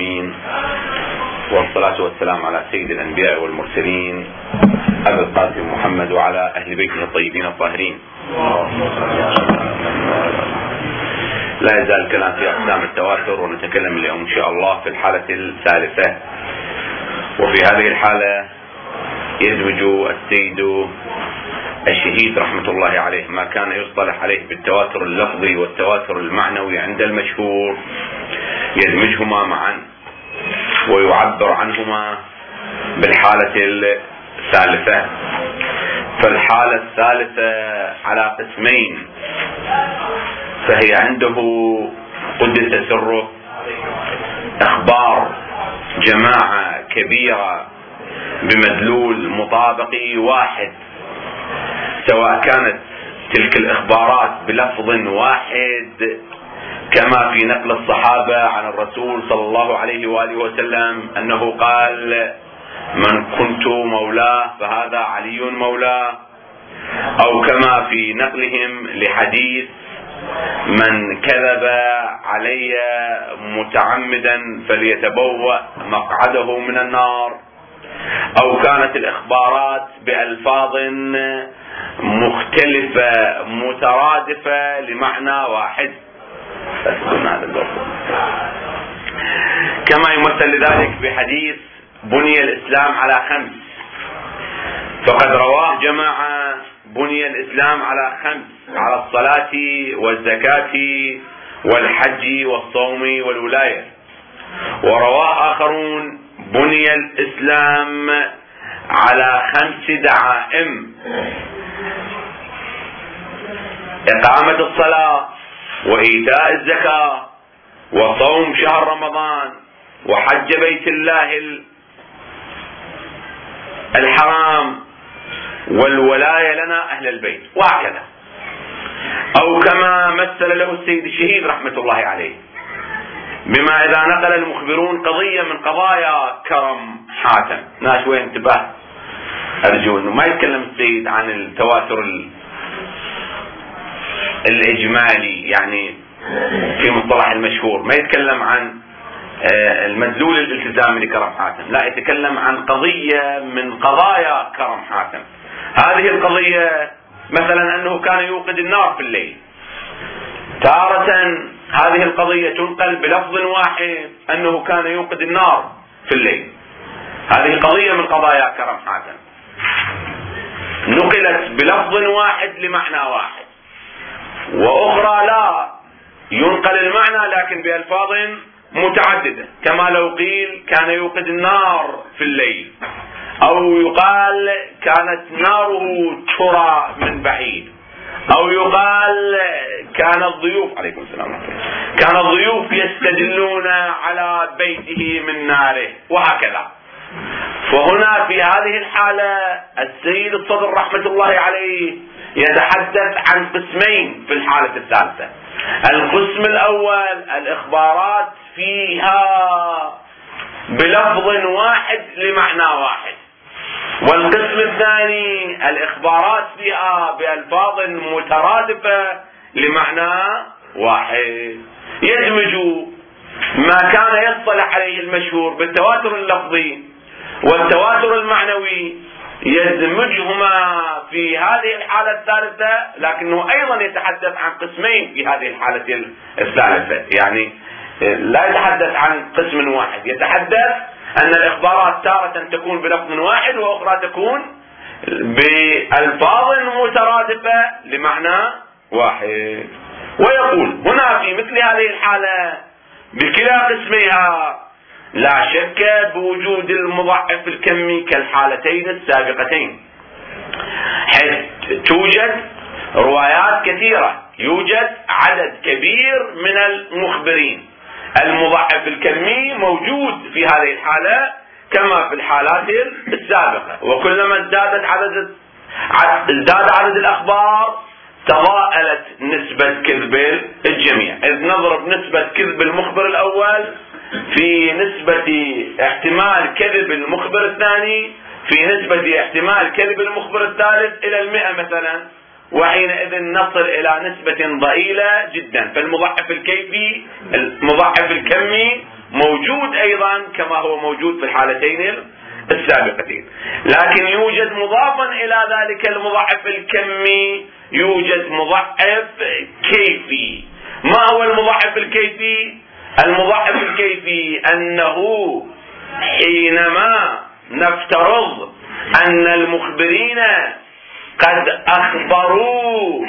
العالمين، والصلاة والسلام على سيد الأنبياء والمرسلين أبي القاسم محمد وعلى أهل بيته الطيبين الطاهرين. لا يزال الكلام في أقسام التواتر، ونتكلم اليوم إن شاء الله في الحالة الثالثة. وفي هذه الحالة يدمج السيد الشهيد رحمة الله عليه ما كان يصطلح عليه بالتواتر اللفظي والتواتر المعنوي عند المشهور، يدمجهما معا ويعبر عنهما بالحالة الثالثة. فالحالة الثالثة على قسمين، فهي عنده قدس سره إخبار جماعة كبيرة بمدلول مطابقي واحد، سواء كانت تلك الإخبارات بلفظ واحد كما في نقل الصحابة عن الرسول صلى الله عليه وآله وسلم أنه قال: من كنت مولاه فهذا علي مولاه، أو كما في نقلهم لحديث: من كذب علي متعمدا فليتبوأ مقعده من النار، أو كانت الإخبارات بألفاظ مختلفة مترادفة لمعنى واحد. كما يمثل ذلك بحديث: بني الإسلام على 5، فقد رواه جماعة بني الإسلام على 5: على الصلاة والزكاة والحج والصوم والولاية. ورواه آخرون: بني الإسلام على 5 دعائم: إقامة الصلاة، وإيتاء الزكاة، وصوم شهر رمضان، وحج بيت الله الحرام، والولاية لنا أهل البيت، وهكذا. أو كما مثل له السيد الشهيد رحمة الله عليه بما إذا نقل المخبرون قضية من قضايا كرم حاتم. ناس وين انتباه، أرجو أنه ما يتكلم السيد عن التواتر الإجمالي، يعني في مصطلح المشهور ما يتكلم عن المدلول الالتزامي لكرم حاتم، لا، يتكلم عن قضية من قضايا كرم حاتم. هذه القضية مثلا أنه كان يوقد النار في الليل. تارة هذه القضية تنقل بلفظ واحد أنه كان يوقد النار في الليل. هذه قضية من قضايا كرم حاتم نقلت بلفظ واحد لمعنى واحد، وأخرى لا، ينقل المعنى لكن بألفاظ متعددة، كما لو قيل كان يوقد النار في الليل، أو يقال كانت ناره ترى من بعيد، أو يقال كان الضيوف عليكم السلام ورحمة الله، كان الضيوف يستدلون على بيته من ناره، وهكذا. فهنا في هذه الحالة السيد الصدر رحمة الله عليه يتحدث عن قسمين في الحالة الثالثة. القسم الأول: الإخبارات فيها بلفظ واحد لمعنى واحد. والقسم الثاني: الإخبارات فيها بألفاظ مترادفة لمعنى واحد. يدمج ما كان يصطلح عليه المشهور بالتواتر اللفظي والتواتر المعنوي، يدمجهما في هذه الحالة الثالثة، لكنه أيضا يتحدث عن قسمين في هذه الحالة الثالثة. يعني لا يتحدث عن قسم واحد، يتحدث أن الإخبارات تارة تكون بلفظ واحد، وأخرى تكون بألفاظ مترادفة لمعنى واحد. ويقول هنا في مثل هذه الحالة بكلا قسميها لا شك بوجود المضاعف الكمي كالحالتين السابقتين، حيث توجد روايات كثيرة، يوجد عدد كبير من المخبرين. المضاعف الكمي موجود في هذه الحالة كما في الحالات السابقة، وكلما ازداد عدد الأخبار تضاءلت نسبة كذب الجميع، إذ نضرب نسبة كذب المخبر الأول في نسبة احتمال كذب المخبر الثاني في نسبة احتمال كذب المخبر الثالث إلى 100 مثلا، وحينئذ نصل إلى نسبة ضئيلة جدا. فالمضاعف الكمي موجود أيضا كما هو موجود في الحالتين السابقتين، لكن يوجد مضافا إلى ذلك المضاعف الكمي يوجد مضاعف كيفي. ما هو المضاعف الكيفي؟ المضاعف الكيفي أنه حينما نفترض أن المخبرين قد أخبروا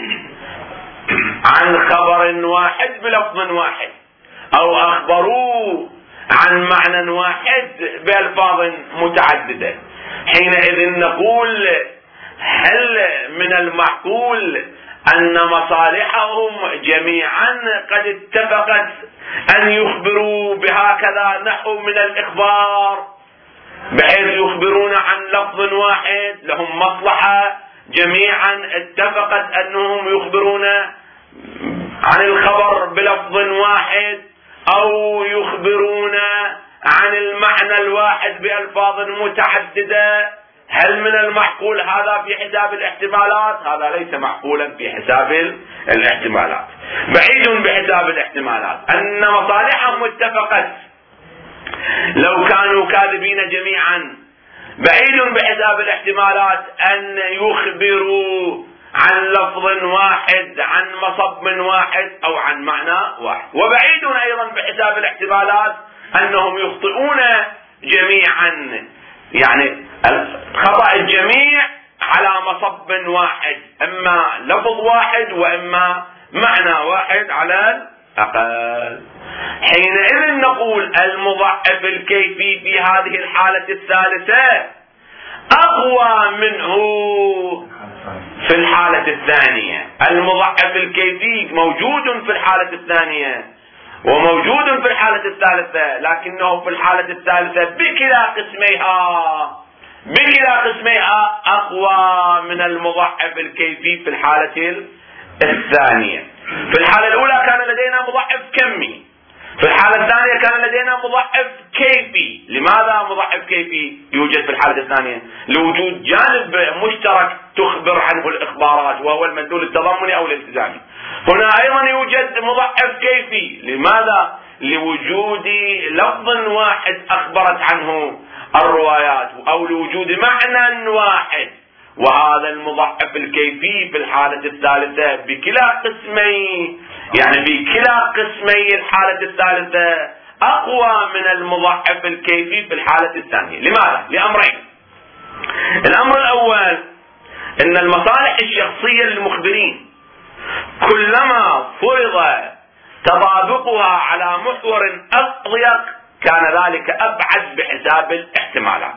عن خبر واحد بلفظ واحد، أو أخبروا عن معنى واحد بألفاظ متعددة، حينئذ نقول هل من المعقول أن مصالحهم جميعا قد اتفقت أن يخبروا بهكذا نحو من الإخبار، بحيث يخبرون عن لفظ واحد لهم مصلحة جميعا اتفقت أنهم يخبرون عن الخبر بلفظ واحد، أو يخبرون عن المعنى الواحد بألفاظ متعددة؟ هل من المعقول هذا في حساب الاحتمالات؟ هذا ليس معقولا في حساب الاحتمالات، بعيد بحساب الاحتمالات. أن مصالحهم اتفقت لو كانوا كاذبين جميعا، بعيد بحساب الاحتمالات أن يخبروا عن لفظ واحد عن مصب واحد أو عن معنى واحد، وبعيد أيضا بحساب الاحتمالات أنهم يخطئون جميعا، يعني خطأ الجميع على مصب واحد، إما لفظ واحد وإما معنى واحد على الأقل. حينئذ نقول المضاعف الكيفي في هذه الحالة الثالثة أقوى منه في الحالة الثانية. المضاعف الكيفي موجود في الحالة الثانية وموجود في الحالة الثالثة، لكنه في الحالة الثالثة بكلا قسميها أقوى من المضاعف الكيفي في الحالة الثانية. في الحالة الأولى كان لدينا مضاعف كمي، في الحالة الثانية كان لدينا مضاعف كيفي. لماذا مضاعف كيفي يوجد في الحالة الثانية؟ لوجود جانب مشترك تخبر عنه الإخبارات وهو المدلول التضمني أو الالتزامي. هنا أيضا يوجد مضاعف كيفي. لماذا؟ لوجود لفظ واحد أخبرت عنه الروايات، أو لوجود معنى واحد. وهذا المضاعف الكيفي في الحالة الثالثة بكلا قسمي، يعني بكلا قسمي الحالة الثالثة أقوى من المضاعف الكيفي في الحالة الثانية. لماذا؟ لأمرين. الأمر الأول أن المصالح الشخصية للمخبرين كلما فرض تطابقها على محور أضيق كان ذلك أبعد بحساب الاحتمالات.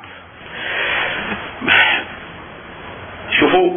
شوفوا،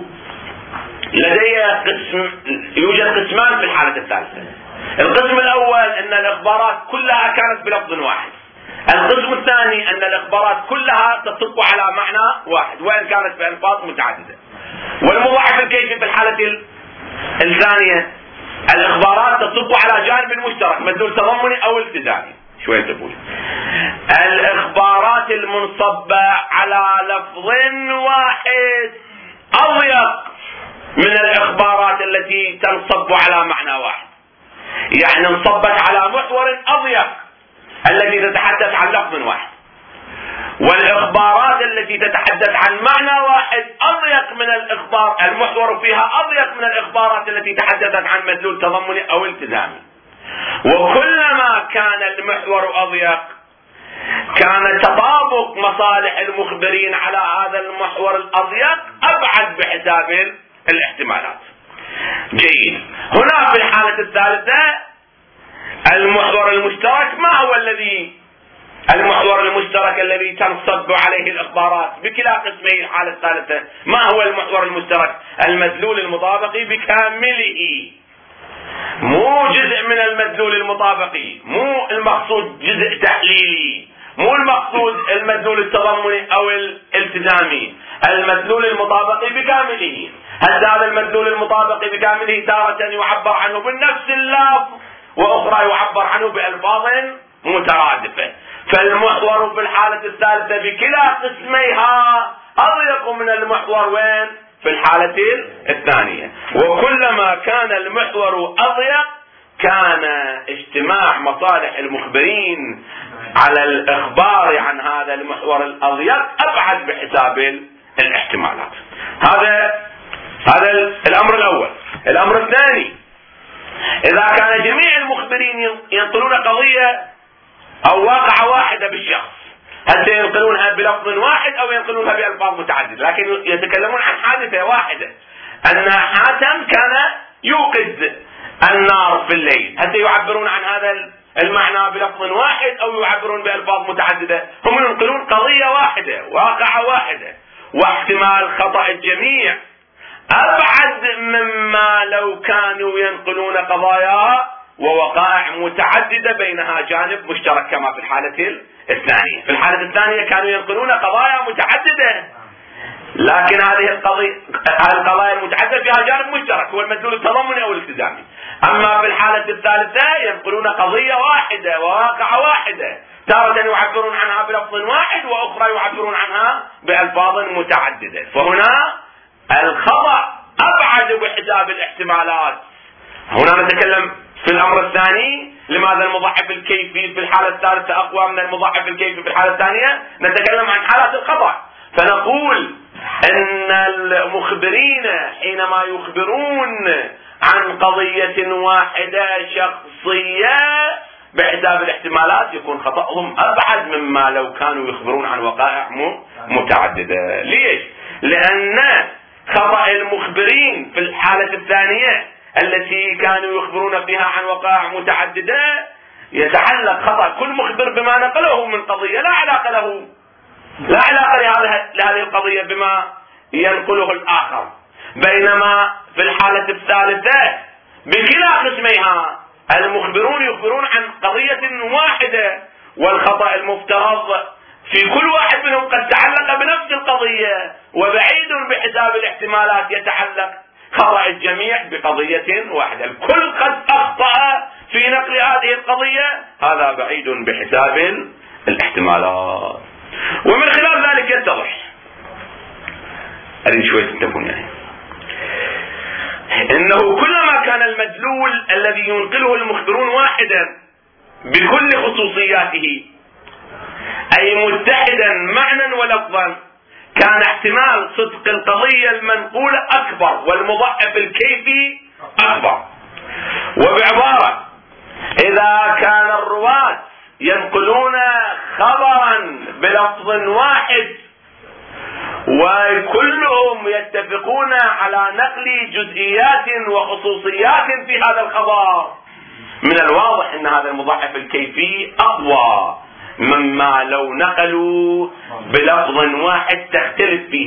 يوجد قسمان في الحالة الثالثة. القسم الأول أن الإخبارات كلها كانت بلفظ واحد. القسم الثاني أن الإخبارات كلها تصب على معنى واحد وإن كانت بألفاظ متعددة. والمضاعف الكيفي في الحالة الثانية الإخبارات تصب على جانب مشترك مدلول تضمني أو التزامي. شوية تقول الإخبارات المنصبة على لفظ واحد أضيق من الإخبارات التي تنصب على معنى واحد، يعني انصبت على محور أضيق التي تتحدث عن لفظ واحد، والإخبارات التي تتحدث عن معنى واحد أضيق من الإخبار، المحور فيها أضيق من الإخبارات التي تحدثت عن مدلول تضمني أو التزامي. وكلما كان المحور أضيق كان تطابق مصالح المخبرين على هذا المحور الأضيق أبعد بحساب الاحتمالات. جيد. هنا في الحالة الثالثة المحور المشترك ما هو المحور المشترك الذي تنصب عليه الإخبارات بكلا قسمي الحالة الثالثة؟ ما هو المحور المشترك؟ المدلول المطابقي بكامله، مو جزء من المدلول المطابقي، مو المقصود جزء تحليلي، مو المقصود المدلول التضمني أو الالتزامي، المدلول المطابقي بكامله. هذا المدلول المطابقي بكامله تارة يعبر عنه بنفس اللفظ وأخرى يعبر عنه بألفاظ مترادفة. فالمحور في الحالة الثالثة بكلا قسميها أضيق من المحور وين؟ في الحالة الثانية. وكلما كان المحور أضيق كان اجتماع مصالح المخبرين على الإخبار عن هذا المحور الأضيق أبعد بحساب الاحتمالات. هذا الأمر الأول. الأمر الثاني، إذا كان جميع المخبرين ينقلون قضية أو واقعة واحدة بالشخص، هل ينقلونها بلفظ واحد أو ينقلونها بألفاظ متعددة، لكن يتكلمون عن حادثة واحدة، أن حاتم كان يوقد النار في الليل، هل يعبرون عن هذا المعنى بلفظ واحد أو يعبرون بألفاظ متعددة؟ هم ينقلون قضية واحدة، واقعة واحدة، واحتمال خطأ الجميع أبعد مما لو كانوا ينقلون قضايا ووقائع متعددة بينها جانب مشترك كما في الحالة الثانية. في الحالة الثانية كانوا ينقلون قضايا متعددة، لكن هذه القضايا المتعددة فيها جانب مشترك هو المدلول التضمني أو الالتزامي. أما في الحالة الثالثة ينقلون قضية واحدة وواقعة واحدة، تارة يعبرون عنها بلفظ واحد وأخرى يعبرون عنها بألفاظ متعددة، فهنا الخطأ أبعد بحساب الاحتمالات. هنا نتكلم في الأمر الثاني، لماذا المضاعف الكيفي في الحالة الثالثة أقوى من المضاعف الكيفي في الحالة الثانية؟ نتكلم عن حالات الخطأ، فنقول أن المخبرين حينما يخبرون عن قضية واحدة شخصية بحساب الاحتمالات يكون خطأهم أبعد مما لو كانوا يخبرون عن وقائع متعددة. ليش؟ لأن خطأ المخبرين في الحالة الثانية التي كانوا يخبرون فيها عن وقائع متعددة يتعلق خطأ كل مخبر بما نقله من قضية، لا علاقة لهذه القضية بما ينقله الآخر، بينما في الحالة الثالثة بكلا قسميها المخبرون يخبرون عن قضية واحدة، والخطأ المفترض في كل واحد منهم قد تعلق بنفس القضية، وبعيد بحساب الاحتمالات يتعلق خطأ الجميع بقضية واحدة. الكل قد أخطأ في نقل هذه القضية، هذا بعيد بحساب الاحتمالات. ومن خلال ذلك يتضح أريد شوية تنتبهون يعني إنه كلما كان المدلول الذي ينقله المخبرون واحدا بكل خصوصياته أي متحدا معنى ولفظا، كان احتمال صدق القضية المنقولة أكبر والمضاعف الكيفي أكبر. وبعبارة، إذا كان الرواة ينقلون خبرا بلفظ واحد وكلهم يتفقون على نقل جزئيات وخصوصيات في هذا الخبر، من الواضح أن هذا المضاعف الكيفي أقوى مما لو نقلوا بلفظ واحد تختلف فيه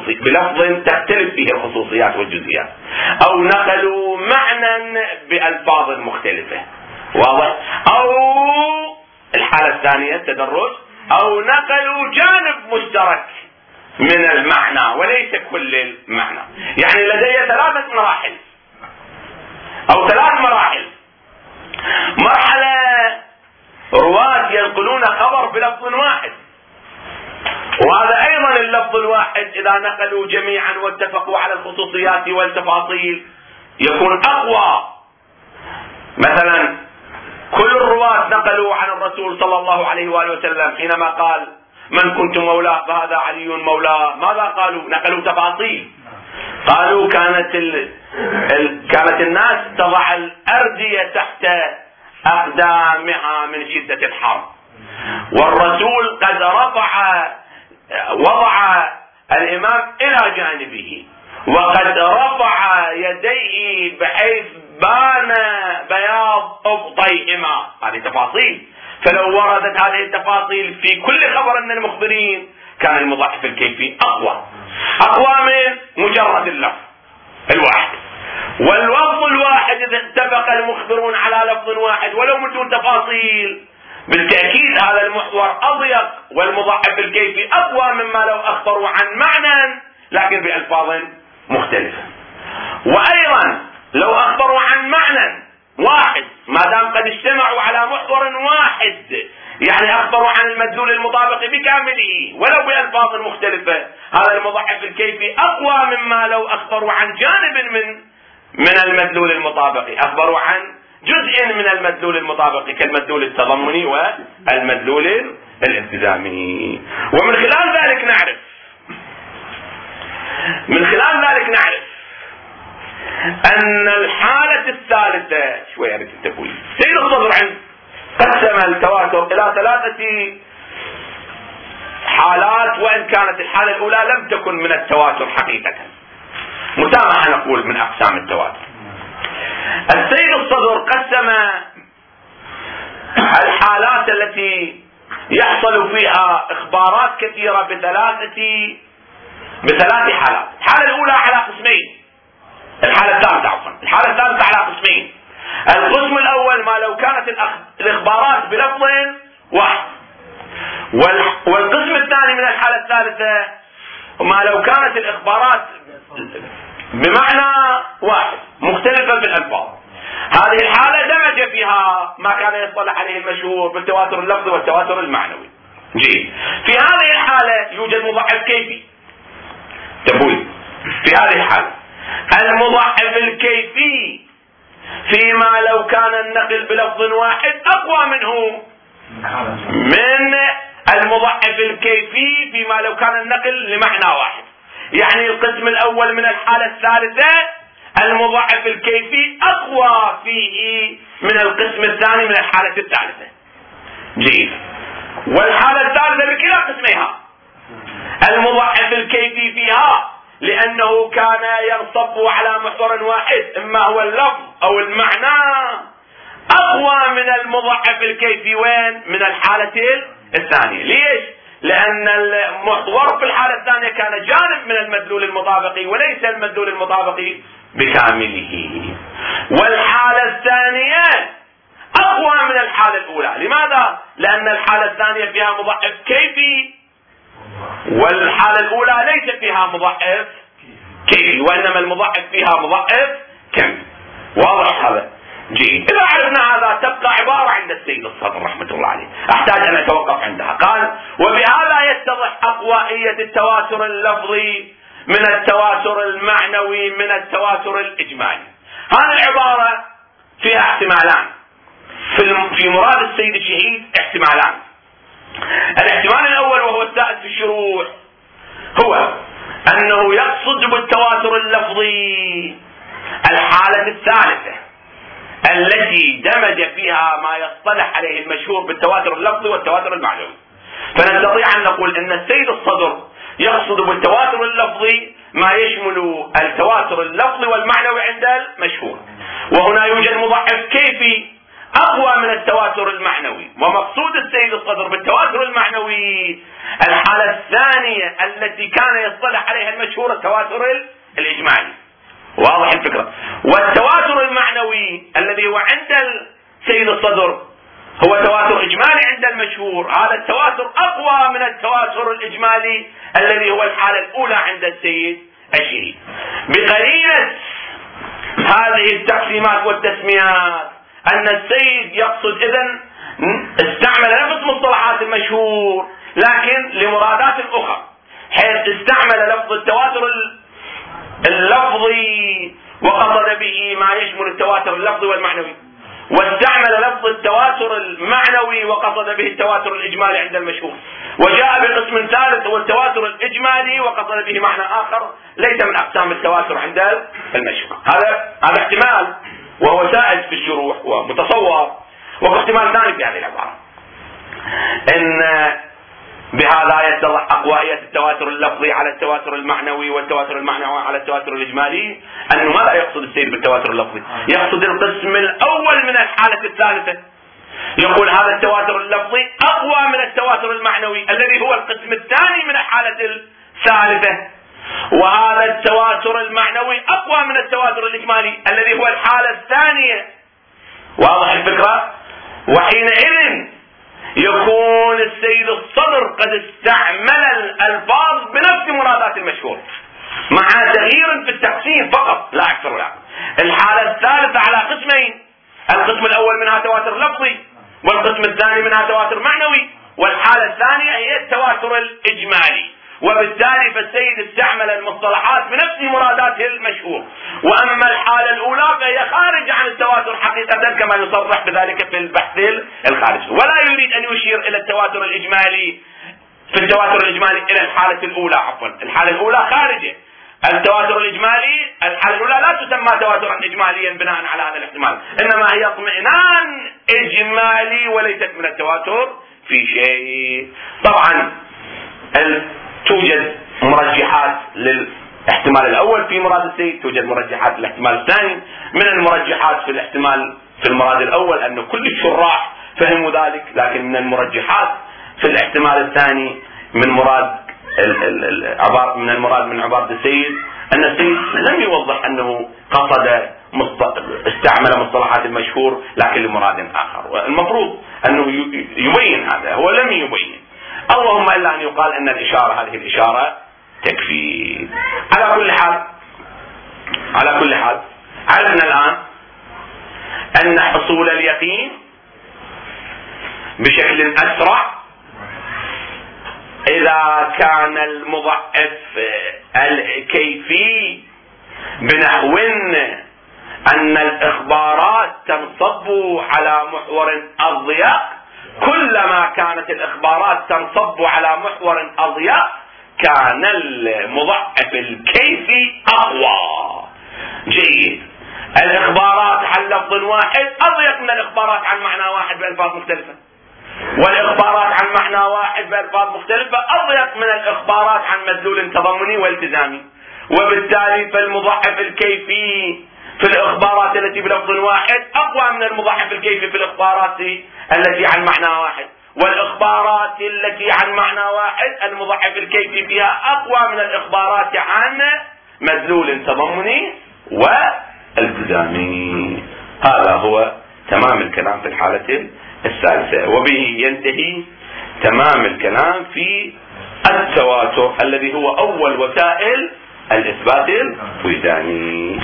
الخصوصيات والجزئيات، أو نقلوا معنى بألفاظ مختلفة، واضح؟ أو الحالة الثانية التدرج، أو نقلوا جانب مشترك من المعنى وليس كل المعنى. يعني لدي ثلاث مراحل. مرحلة رواة ينقلون خبر بلفظ واحد، وهذا أيضا اللفظ الواحد إذا نقلوا جميعا واتفقوا على الخصوصيات والتفاصيل يكون أقوى. مثلا كل الرواة نقلوا عن الرسول صلى الله عليه وآله وسلم حينما قال من كنت مولاه فهذا علي مولاه، ماذا قالوا؟ نقلوا تفاصيل، قالوا كانت الناس تضع الأردية تحت أقدامها من شدة الحر، والرسول قد وضع الإمام إلى جانبه وقد رفع يديه بحيث بان بياض أبطيهما. هذه تفاصيل، فلو وردت هذه التفاصيل في كل خبر من المخبرين كان المضاعف الكيفي أقوى من مجرد اللفظ الواحد. واللفظ الواحد إذا اتفق المخبرون على لفظ واحد ولو من دون تفاصيل بالتأكيد هذا المحور أضيق والمضاعف الكيفي أقوى مما لو أخبروا عن معنى لكن بألفاظ مختلفة. وأيضا لو أخبروا عن معنى واحد ما دام قد اجتمعوا على محور واحد، يعني أخبروا عن المدلول المطابق بكامله ولو بألفاظ مختلفة، هذا المضاعف الكيفي أقوى مما لو أخبروا عن جانب من المدلول المطابق، أخبروا عن جزء من المدلول المطابقي كالمدلول التضمني والمدلول الالتزامي. ومن خلال ذلك نعرف أن الحالة الثالثة شوية التبويب سيد الصدر قسم التواتر إلى 3 حالات، وإن كانت الحالة الأولى لم تكن من التواتر حقيقة، مسامحة نقول من أقسام التواتر. السيد الصدر قسم الحالات التي يحصل فيها إخبارات كثيرة بثلاث حالات. الحالة الأولى على قسمين، الحالة الثالثة على قسمين. القسم الأول ما لو كانت الإخبارات بلفظ واحد، والقسم الثاني من الحالة الثالثة ما لو كانت الإخبارات بمعنى واحد مختلفة في الألفاظ. هذه الحالة دمج فيها ما كان يصطلح عليه المشهور بالتواتر اللفظي والتواتر المعنوي. جيد. في هذه الحالة يوجد مضاعف كيفي. تبوي في هذه الحالة المضاعف الكيفي فيما لو كان النقل بلفظ واحد أقوى منه من المضاعف الكيفي فيما لو كان النقل لمعنى واحد. يعني القسم الأول من الحالة الثالثة المضاعف الكيفي أقوى فيه من القسم الثاني من الحالة الثالثة. جيد. والحالة الثالثة بكلا قسميها المضاعف الكيفي فيها لأنه كان ينصب على محور واحد، إما هو اللفظ أو المعنى، أقوى من المضاعف الكيفي وين؟ من الحالة الثانية. ليش؟ لأن المحور في الحالة الثانية كان جانب من المدلول المطابقي وليس المدلول المطابقي بكامله. والحالة الثانية أقوى من الحالة الأولى. لماذا؟ لأن الحالة الثانية فيها مضاعف كيفي والحالة الأولى ليس فيها مضاعف كيفي، وإنما المضاعف فيها مضاعف كمي. واضح هذا؟ جيد. إذا عرفنا هذا تبقى عبارة عند السيد الصدر رحمة الله عليه أحتاج أن أتوقف عندها. قال: وبهذا يتضح أقوائية التواتر اللفظي من التواتر المعنوي من التواتر الإجمالي. هذه العبارة فيها احتمالان في مراد السيد الشهيد، احتمالان. الاحتمال الأول وهو السائد في الشروح هو أنه يقصد بالتواتر اللفظي الحالة الثالثة التي دمج فيها ما يصطلح عليه المشهور بالتواتر اللفظي والتواتر المعنوي. فنستطيع أن نقول أن السيد الصدر يقصد بالتواتر اللفظي ما يشمل التواتر اللفظي والمعنوي عند المشهور، وهنا يوجد مضاعف كيفي أقوى من التواتر المعنوي. ومقصود السيد الصدر بالتواتر المعنوي الحالة الثانية التي كان يصطلح عليها المشهور التواتر الإجمالي. واضح الفكرة؟ والتواتر المعنوي الذي هو عند السيد الصدر هو تواتر إجمالي عند المشهور. هذا التواتر أقوى من التواتر الإجمالي الذي هو الحالة الأولى عند السيد الشهيد. بقرينة هذه التقسيمات والتسميات أن السيد يقصد إذن استعمل نفس مصطلحات المشهور لكن لمرادات أخرى، حيث استعمل لفظ التواتر اللفظي وقصد به ما يشمل التواتر اللفظي والمعنوي، واستعمل لفظ التواتر المعنوي وقصد به التواتر الإجمالي عند المشهور، وجاء بقسم ثالث هو التواتر الإجمالي وقصد به معنى آخر ليس من أقسام التواتر عند المشهور. هذا احتمال وهو سائد في الشروح ومتصور. واحتمال ثاني في هذه العبارة إن بهذا يتضح أقوائية التواتر اللفظي على التواتر المعنوي والتواتر المعنوي على التواتر الإجمالي. أنه ماذا يقصد السيد بالتواتر اللفظي؟ يقصد القسم الأول من الحالة الثالثة. يقول هذا التواتر اللفظي أقوى من التواتر المعنوي الذي هو القسم الثاني من الحالة الثالثة، وهذا التواتر المعنوي أقوى من التواتر الإجمالي الذي هو الحالة الثانية. واضح الفكرة؟ وحينئذ يكون السيد الصدر قد استعمل الألفاظ بنفس مرادات المشهور مع تغيير في التقسيم فقط لا أكثر ولا أقل. الحالة الثالثة على قسمين، القسم الأول منها تواتر لفظي والقسم الثاني منها تواتر معنوي، والحالة الثانية هي التواتر الإجمالي. وبالتالي فالسيد استعمل المصطلحات بنفس مراداته المشهور. واما الحالة الاولى فهي خارج عن التواتر حقيقة كما يصرح بذلك في البحث الخارجي، ولا يريد ان يشير الى التواتر الاجمالي في التواتر الاجمالي الى الحالة الاولى، عفوا الحالة الاولى خارجة التواتر الاجمالي. الحالة الاولى لا تسمى تواترا اجماليا بناء على هذا الاحتمال، انما هي اطمئنان اجمالي وليست من التواتر في شيء. طبعا توجد مرجحات للاحتمال الاول في مراد السيد، توجد مرجحات للاحتمال الثاني. من المرجحات في الاحتمال في المراد الاول ان كل الشراح فهموا ذلك، لكن من المرجحات في الاحتمال الثاني من مراد من عبارة السيد ان السيد لم يوضح انه قصد استعمل مصطلحات المشهور لكن لمراد اخر. المفروض انه يبين هذا، هو لم يبين، اللهم الا ان يقال ان هذه الاشارة تكفي. على كل حال عرفنا الان ان حصول اليقين بشكل اسرع اذا كان المضعف الكيفي بنحو ان الاخبارات تنصب على محور اضيق. كلما كانت الاخبارات تنصب على محور اضيق كان المضعف الكيفي اقوى. جيد. الاخبارات عن لفظ واحد اضيق من الاخبارات عن معنى واحد بالفاظ مختلفة، والاخبارات عن معنى واحد بالفاظ مختلفة اضيق من الاخبارات عن مدلول تضمني والتزامي. وبالتالي فالمضاعف الكيفي في الاخبارات التي بلفظ واحد اقوى من المضاعف الكيفي في الاخبارات التي عن معنى واحد، والاخبارات التي عن معنى واحد المضاعف الكيفي فيها اقوى من الاخبارات عن مدلول تضمني والتزامي. هذا هو تمام الكلام في الحالة الثالثة، وبه ينتهي تمام الكلام في التواتر الذي هو اول وسائل الاثبات الوجداني.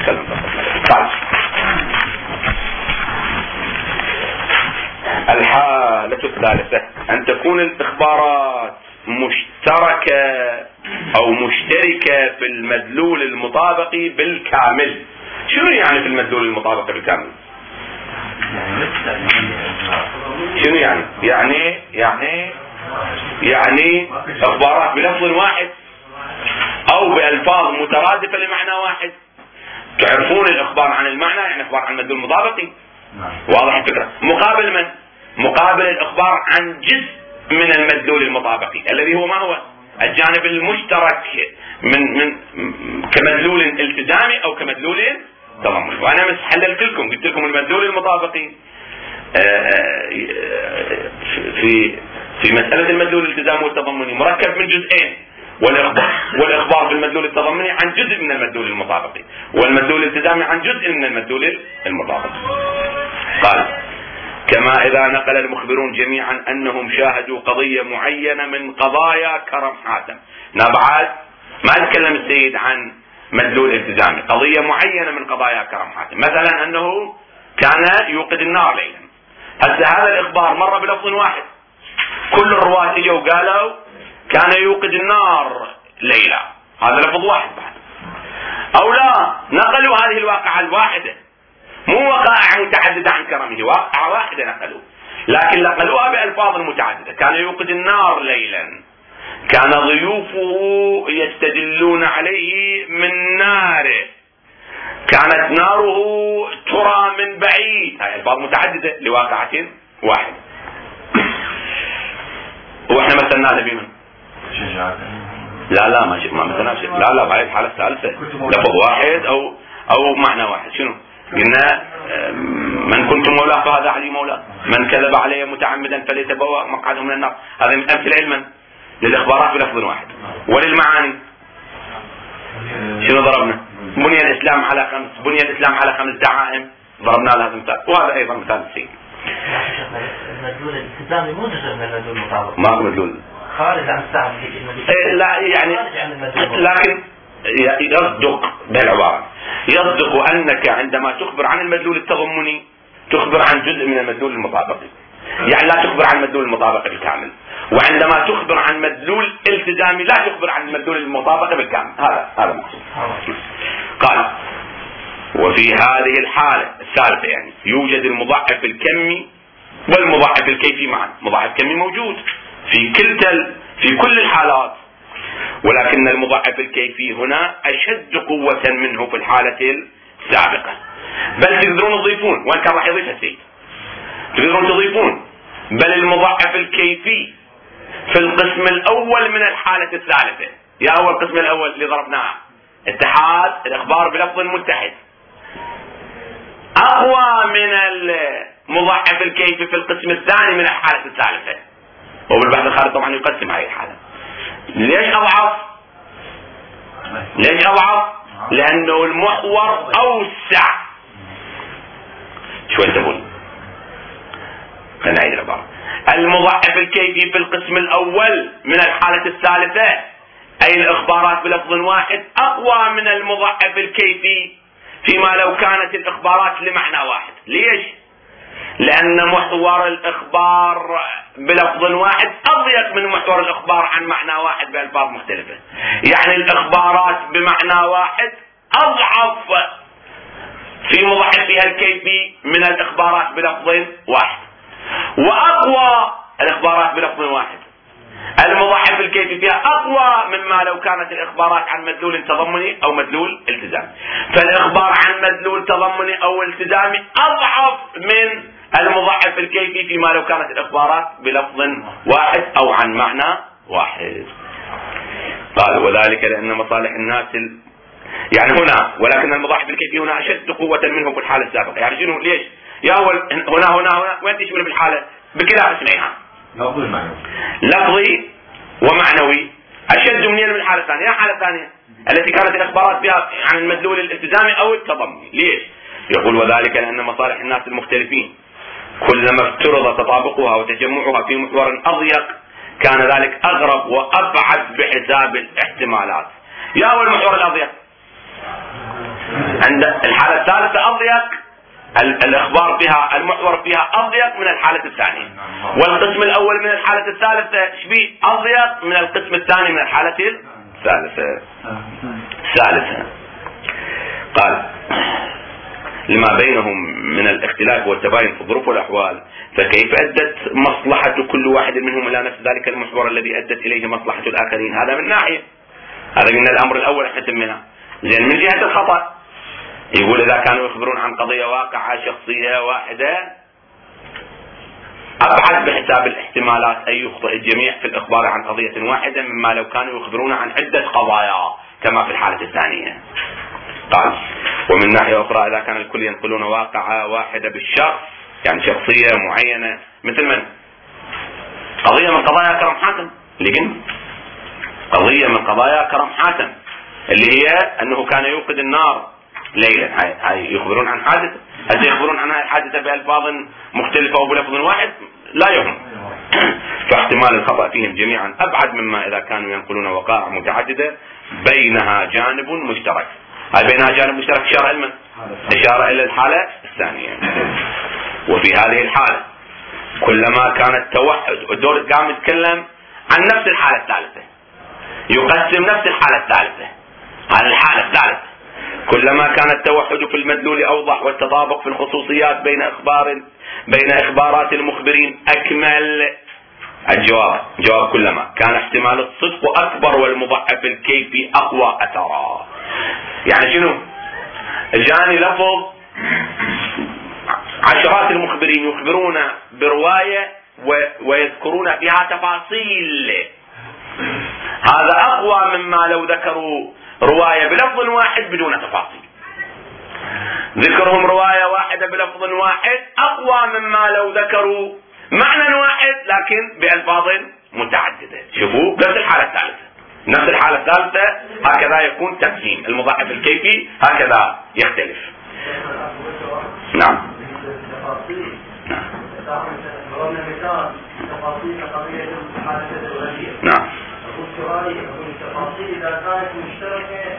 الحالة الثالثة ان تكون الاخبارات مشتركة او مشتركة في المدلول المطابقي بالكامل. شنو يعني في المدلول المطابقي بالكامل؟ شنو يعني اخبارات بلفظ واحد او بالفاظ مترادفة لمعنى واحد. تعرفون الاخبار عن المعنى يعني اخبار عن المدلول المطابقي، واضح الفكرة. مقابل من؟ مقابل الاخبار عن جزء من المدلول المطابقي الذي هو ما هو؟ الجانب المشترك من كمدلول التزامي او كمدلول تضمني. وانا حللت لكم قلت لكم المدلول المطابقي في مسألة المدلول الالتزامي والتضمني مركب من جزئين، والاخبار في المدلول التضمني عن جزء من المدلول المطابقي، والمدلول الالتزامي عن جزء من المدلول المطابقي. قال: كما اذا نقل المخبرون جميعا انهم شاهدوا قضية معينة من قضايا كرم حاتم. بعد ما يتكلم السيد عن مدلول التزامي، قضية معينة من قضايا كرم حاتم، مثلا انه كان يوقد النار ليلا. هسه هذا الاخبار مر بلفظ واحد، كل الرواة اجوا قالوا كان يوقد النار ليلا، هذا لفظ واحد بعد. او لا، نقلوا هذه الواقعة الواحدة، مو وقائع متعددة عن كرمه، واقعة واحدة نقلوا، لكن نقلوها بألفاظ متعددة. كان يوقد النار ليلا، كان ضيوفه يستدلون عليه من ناره، كانت ناره ترى من بعيد. هاي ألفاظ متعددة لواقعة واحدة. واحنا مثلنا بمن؟ لا ما مثلنا شيء. لا بهاي الحالة الثالثة لفظ واحد او معنى واحد. شنو قلنا؟ من كنت مولاه فهذا علي مولاه، من كذب علي متعمدا فليتبوأ مقعده من النار. هذا من أمثلة علما للإخبارات بلفظ واحد. وللمعاني شنو ضربنا؟ بني الإسلام على 5 دعائم، ضربنا له هذا مثال، وهذا أيضا مثال السيد. المدلول الالتزامي مو جزء من المدلول المطابق، ما هو مدلول خارج عن الساعة. لا يعني، لكن يصدق بالعبارة، يصدق أنك عندما تخبر عن المدلول التضمني تخبر عن جزء من المدلول المطابقي، يعني لا تخبر عن المدلول المطابقي بالكامل. وعندما تخبر عن مدلول التزامي لا تخبر عن مدلول المطابقة بالكامل. هذا مقصود. قال وفي هذه الحالة الثالثة يعني يوجد المضاعف الكمي والمضاعف الكيفي معا. مضاعف كمي موجود في كل الحالات، ولكن المضاعف الكيفي هنا أشد قوة منه في الحالة السابقة. بل تقدرون تضيفون، وين كان راح يضيف السيد، تقدرون تضيفون بل المضاعف الكيفي في القسم الأول من الحالة الثالثة. يا هو القسم الأول اللي ضربناه اتحاد الإخبار بلفظ متحد أقوى من المضاعف الكيفي في القسم الثاني من الحالة الثالثة. وبالبحث الخارجي طبعا يقسم هذه الحالة. ليش أضعف؟ لأنه المحور أوسع. شو انتبهون؟ خلينا نعيد العبارة. المضاعف الكيفي في القسم الأول من الحالة الثالثة أي الإخبارات بلفظ واحد أقوى من المضاعف الكيفي فيما لو كانت الإخبارات لمعنى واحد. ليش؟ لأن محور الإخبار بلفظ واحد أضيق من محور الإخبار عن معنى واحد بألفاظ مختلفة. يعني الإخبارات بمعنى واحد أضعف في مضاعفها الكيفي من الإخبارات بلفظ واحد، وأقوى الإخبارات بلفظ واحد المضاعف الكيفي فيها أقوى مما لو كانت الإخبارات عن مدلول تضمني أو مدلول التزامي. فالإخبار عن مدلول تضمني أو التزامي أضعف من المضاعف الكيفي فيما لو كانت الإخبارات بلفظ واحد أو عن معنى واحد. قال وذلك لأن مصالح الناس يعني هنا، ولكن المضاعف الكيفي هنا أشد قوة منه في الحالة السابقة. يعني شنو؟ ليش؟ يا هنا وين تشمل بالحالة بكلا اسمعها لفظي ومعنوي أشد من الحالة الثانية. الحالة الثانية التي كانت الإخبارات فيها عن المدلول الالتزامي أو التضمني. ليش؟ يقول وذلك لأن مصالح الناس المختلفين كلما افترض تطابقها وتجمعها في محور أضيق كان ذلك أغرب وأبعد بحساب الاحتمالات. يا هو المحور الأضيق عند الحالة الثالثة أضيق، الإخبار فيها المحور فيها أضيق من الحالة الثانية، والقسم الأول من الحالة الثالثة شبيه أضيق من القسم الثاني من الحالة الثالثة. قال لما بينهم من الاختلاف والتباين في الظروف والأحوال فكيف أدت مصلحة كل واحد منهم إلى نفس ذلك المحور الذي أدت إليه مصلحة الآخرين. هذا من ناحية، هذا من الأمر الأول احنا سميناه. لأن من جهة الخطأ يقول إذا كانوا يخبرون عن قضية واقعة شخصية واحدة أبعد بحساب الاحتمالات أن يخطئ الجميع في الإخبار عن قضية واحدة مما لو كانوا يخبرون عن عدة قضايا كما في الحالة الثانية. قال ومن ناحية أخرى إذا كان الكل ينقلون واقعة واحدة بالشخص، يعني شخصية معينة، مثل من قضية من قضايا كرم حاتم، لكن قضية من قضايا كرم حاتم اللي هي أنه كان يوقد النار ليلا، هاي يخبرون عن حادثة. هل يخبرون عن هذه الحادثة بألفاظ مختلفة أو بلفظ واحد؟ لا يهم. فاحتمال الخطأ فيهم جميعا أبعد مما إذا كانوا ينقلون وقائع متعددة بينها جانب مشترك. هاي بينها جانب مشترك إشارة إلى الحالة الثانية. وفي هذه الحالة كلما كان التوحد، الدور قام يتكلم عن نفس الحالة الثالثة، يقسم نفس الحالة الثالثة على الحالة الثالثة. كلما كان التوحد في المدلول أوضح والتطابق في الخصوصيات بين إخبارات المخبرين أكمل. الجواب كلما كان احتمال الصدق أكبر والمضاعف الكيفي أقوى أثرا. يعني شنو؟ الجاني لفظ عشرات المخبرين يخبرون برواية ويذكرون فيها تفاصيل، هذا أقوى مما لو ذكروا رواية بلفظ واحد بدون تفاصيل. ذكرهم رواية واحدة بلفظ واحد أقوى مما لو ذكروا معنى واحد لكن بألفاظ متعددة. شوفوا نفس الحالة الثالثة هكذا يكون تقسيم المضاعف الكيفي، هكذا يختلف. نعم. نعم. التفاصيل إذا كانت مشتركة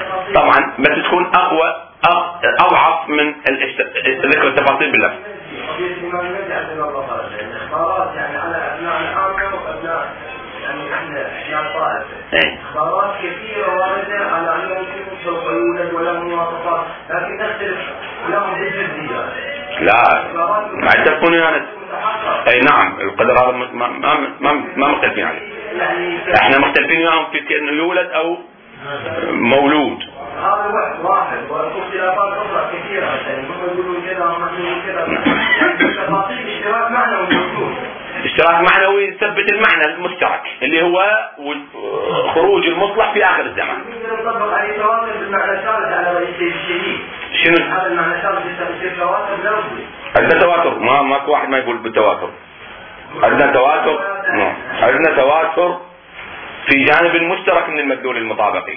طبعا بس تكون أضعف من ذكر التفاصيل باللفظ. قضية الإمام المهدي عندنا الله خالص، يعني إخبارات يعني على أبناء العامة وأبناء يعني إحنا طائفة. إخبارات كثيرة واردة على أنهم سوف يولد ولهم مواصفات، لكن تختلف لهم بالجزئيات. لا ما يتفقون يعني. اي نعم القدر هذا ما مختلفين عليه. احنا مختلفين وياهم في انه يولد او مولود. هذا واحد واختلافات اخرى كثيره، يعني هم يقولون كذا وهم يقولون كذا. تفاصيل اشتراك معنوي موجود. اشتراك معنوي يثبت المعنى المشترك اللي هو خروج المصلح في اخر الزمان. نطبق عليه تواتر بالمعنى الثالث على رئيس الشديد. شنو؟ هذا المعنى الثالث يصير تواتر لفظي. عندنا تواتر، ماكو واحد ما يقول بالتواتر. عندنا تواتر، عندنا تواتر في جانب المشترك من المدلول المطابقي.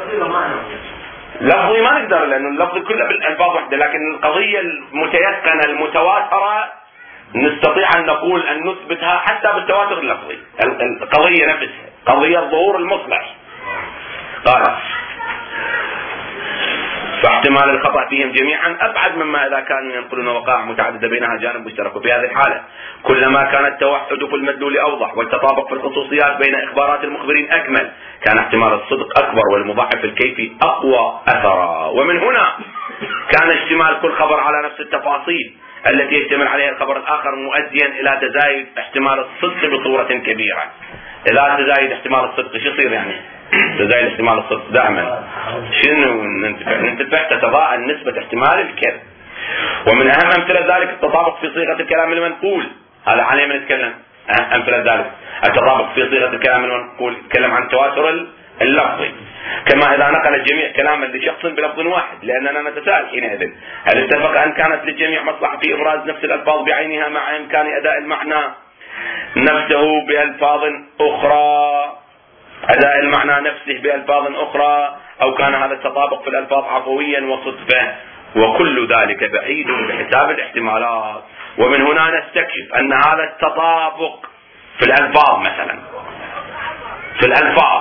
لفظي ما نقدر لانه اللفظ كله بالالفاظ واحده، لكن القضيه المتيقنه المتواتره نستطيع ان نقول ان نثبتها حتى بالتواتر اللفظي. القضيه نفسها قضيه ظهور المصلح. قال فاحتمال الخطأ فيهم جميعا أبعد مما إذا كانوا ينقلون وقائع متعددة بينها جانب مشترك. وفي هذه الحالة كلما كان التوحد في المدلول أوضح والتطابق في الخصوصيات بين إخبارات المخبرين أكمل كان احتمال الصدق أكبر والمضاعف الكيفي أقوى أثرا. ومن هنا كان اشتمال كل خبر على نفس التفاصيل التي يشتمل عليها الخبر الآخر مؤديا إلى تزايد احتمال الصدق بصورة كبيرة. إذا تزايد احتمال الصدق شو يصير يعني؟ تزايد احتمال الصدق دائما شنو ننتفع تتضاءل نسبة احتمال الكذب. ومن أهم أمثلة ذلك التطابق في صيغة الكلام المنقول. هذا عليه من نتكلم. أمثلة ذلك التطابق في صيغة الكلام المنقول يتكلم عن التواتر اللفظي. كما إذا نقل الجميع كلاما لشخص بلفظ واحد، لأننا نتساءل حينئذ هل اتفق أن كانت للجميع مصلحة في إبراز نفس الألفاظ بعينها مع إمكان أداء المعنى نفسه بألفاظ أخرى، أداء المعنى نفسه بألفاظ أخرى، أو كان هذا التطابق في الألفاظ عفويا وصدفة، وكل ذلك بعيد بحساب الاحتمالات. ومن هنا نستكشف أن هذا التطابق في الألفاظ مثلا في الألفاظ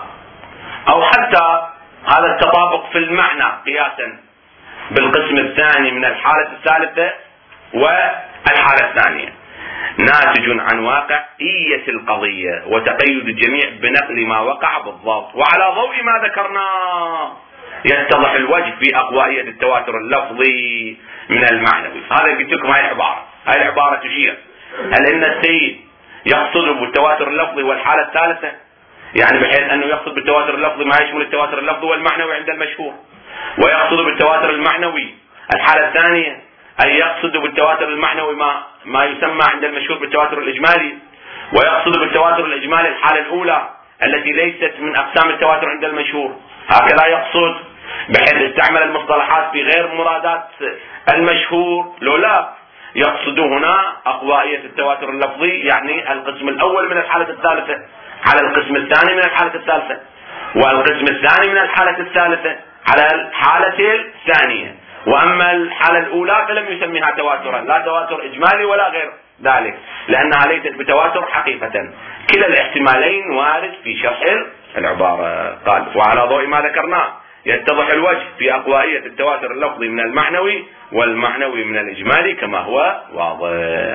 أو حتى هذا التطابق في المعنى قياسا بالقسم الثاني من الحالة الثالثة والحالة الثانية ناتج عن واقعية القضية وتقيد الجميع بنقل ما وقع بالضبط. وعلى ضوء ما ذكرناه يتضح الوجه في أقوائية التواتر اللفظي من المعنوي. هذا قلت لكم هاي العبارة تشير هل إن السيد يقصد بالتواتر اللفظي والحالة الثالثة، يعني بحيث أنه يقصد بالتواتر اللفظي ما يشمل التواتر اللفظي والمعنوي عند المشهور، ويقصد بالتواتر المعنوي الحالة الثانية أي يقصد بالتواتر المعنوي ما يسمى عند المشهور بالتواتر الإجمالي، ويقصد بالتواتر الإجمالي الحالة الأولى التي ليست من أقسام التواتر عند المشهور. هكذا يقصد بحيث استعمل المصطلحات في غير مرادات المشهور. لو لا يقصد هنا أقوائية التواتر اللفظي، يعني القسم الأول من الحالة الثالثة على القسم الثاني من الحالة الثالثة، والقسم الثاني من الحالة الثالثة على الحالة الثانية. وأما الحالة الأولى فلم يسميها تواترا، لا تواتر إجمالي ولا غير ذلك، لأنها ليست بتواتر حقيقة. كلا الاحتمالين وارد في شرح العبارة. قال وعلى ضوء ما ذكرناه يتضح الوجه في أقوائية التواتر اللفظي من المعنوي والمعنوي من الإجمالي كما هو واضح.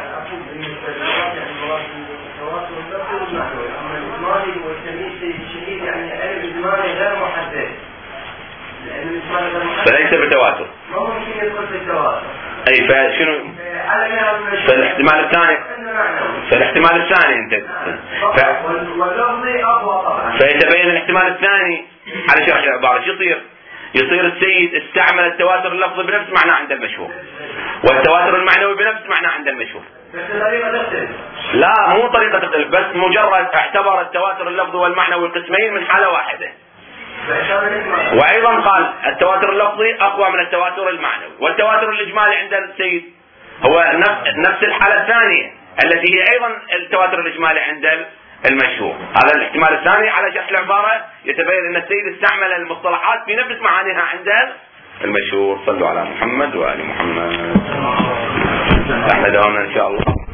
فليس بتواتر. ما ممكن يدخل في التواتر. أي فشنو؟ فالاحتمال الثاني. فالاحتمال الثاني أنت. واللفظي أقوى طبعا. فيتبين الاحتمال الثاني على شرح العبارة شو يصير السيد استعمل التواتر اللفظي بنفس معنى عند المشهور، والتواتر المعنوي بنفس معنى عند المشهور. بس الطريقة تختلف. لا مو طريقة تختلف، بس مجرد اعتبر التواتر اللفظي والمعنوي قسمين من حالة واحدة. وأيضا قال التواتر اللفظي أقوى من التواتر المعنوي، والتواتر الإجمالي عند السيد هو نفس الحالة الثانية التي هي أيضا التواتر الإجمالي عند المشهور. هذا الاحتمال الثاني على شرح العبارة يتبين أن السيد استعمل المصطلحات في نفس معانيها عند المشهور. صلوا على محمد وآل محمد. احنا دوامنا إن شاء الله.